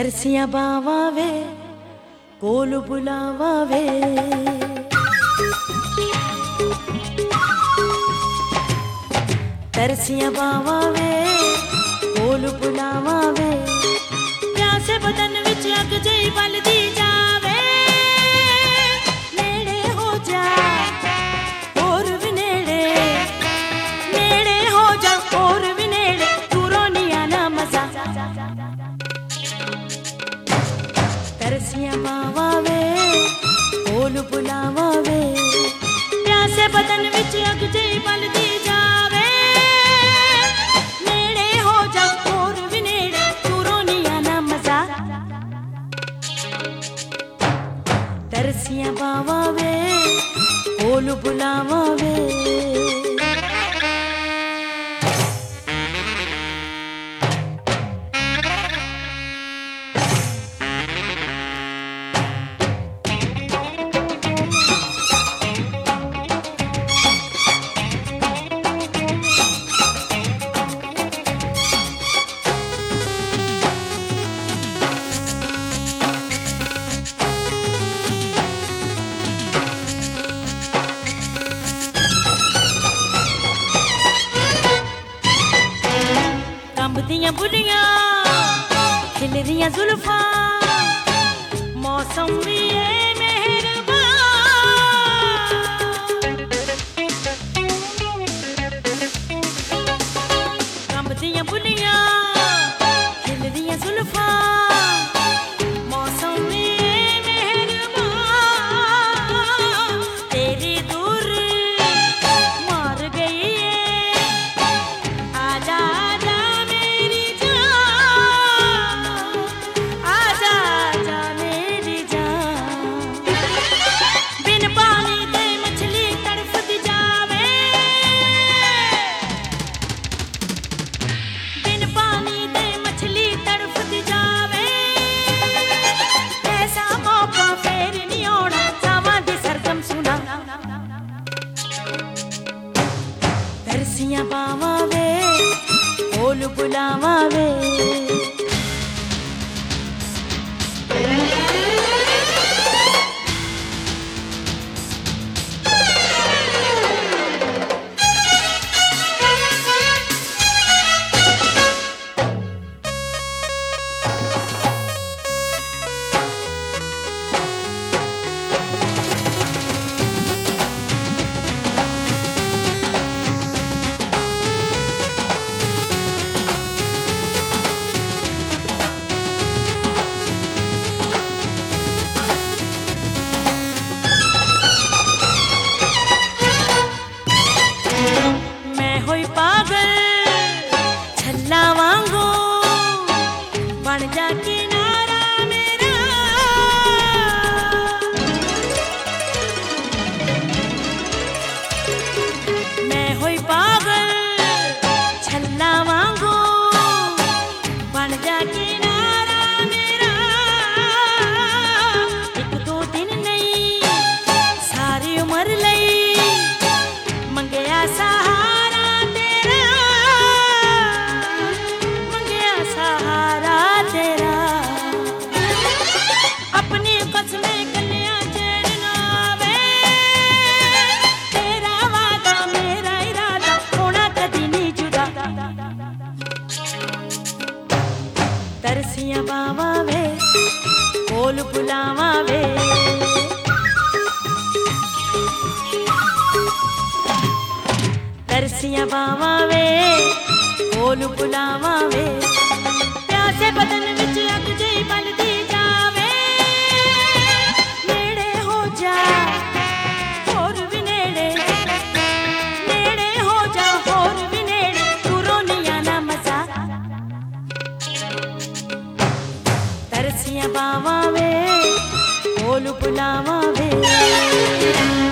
तरसिया बावा वे कोल बुलावा वे, तरसिया बावा वे कोल बुलावा वे, प्यासे बदन विच अग जई बलदी जावे, नेड़े हो जा और भी नेड़े, नेड़े हो जा और भी नेड़े, दूरों नहीं आना मजा। तरसिया बावा वे कोल बुलावा वे, प्यासे बदन विच अग जई बलदी जावे, नेड़े हो जा और भी नेड़े, दूरों नहीं आना मजा। तरसिया बावा वे कोल बुलावा वे। कंबदियां बुलियां खिलरियां जुल्फां, मौसम भी है मेहरबान, कंबदियां बुलियां खिलरियां जुल्फां, मौसम भी है मेहरबान, तेरी दूर मार गई है, आजा तरसिया बावा वे कोल बुलावा वे। तरसिया बावा वे कोल बुलावा वे। तरसिया बावा वे कोल बुलावा वे, प्यासे बदन विच अग जई बलदी जावे, नेड़े हो जा और भी नेड़े, नेड़े हो जा और भी नेड़े, दूरों नहीं आना मजा। तरसिया बावा वे कोल बुलावा वे।